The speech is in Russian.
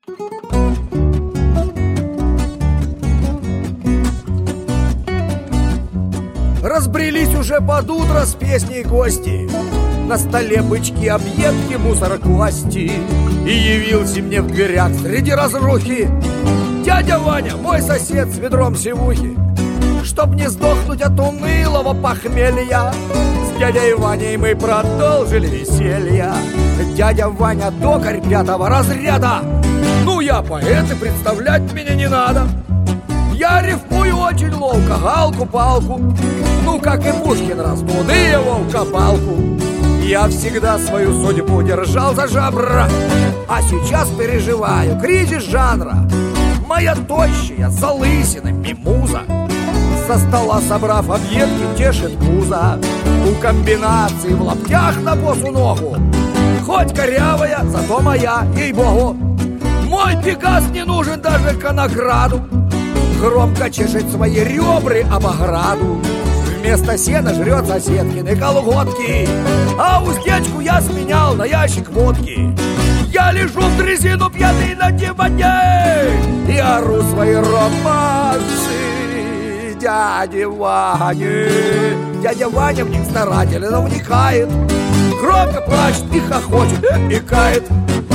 Разбрелись уже под утро с песней гости. На столе бычки, объедки, мусор, кости. И явился мне в дверях среди разрухи дядя Ваня, мой сосед с ведром сивухи. Чтоб не сдохнуть от унылого похмелья, с дядей Ваней мы продолжили веселье. Дядя Ваня токарь 5-го разряда. Ну, я поэт, и представлять меня не надо. Я рифмую очень ловко, галку-палку. Ну, как и Пушкин, раздуды его в копалку. Я всегда свою судьбу держал за жабра, а сейчас переживаю кризис жанра. Моя тощая залысина мимуза, со стола собрав объедки, тешит пузо. У комбинации в лаптях на босу ногу, хоть корявая, зато моя, ей-богу. Мой Пегас не нужен даже конокраду, громко чешет свои ребры об ограду. Вместо сена жрет соседкины колготки, а уздечку я сменял на ящик водки. Я лежу в дрезину пьяный на диване и ору свои романсы дяди Вани. Дядя Ваня в них старательно вникает, громко плачет и хохочет, и кает.